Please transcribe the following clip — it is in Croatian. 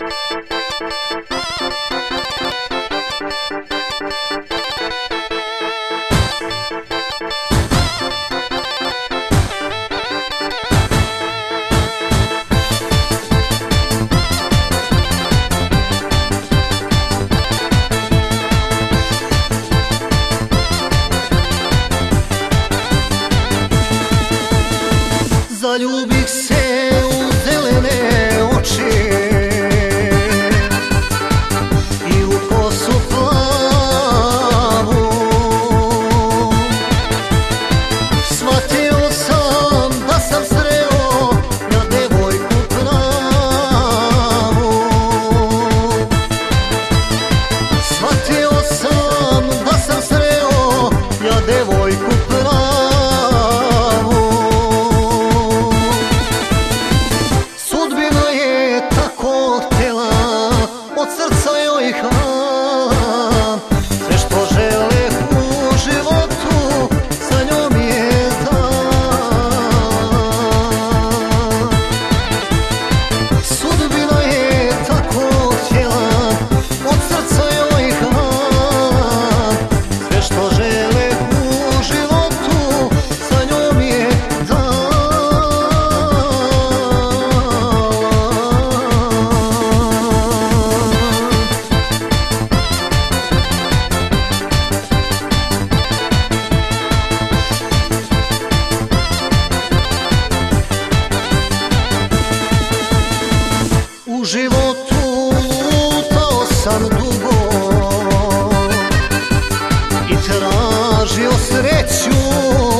Zaljubih se u zelene oči i u kosu plavu. Shvatio sam da sam sreo ja devojku pravu. Shvatio sam da sam sreo ja devojku pravu. Od srca joj hvala, sve što žele u životu sa njom je dala. Sudbina je tako htjela, od srca joj hvala, sve što žele u životu sa njom je dala. U životu lutao sam dugo i tražio sreću.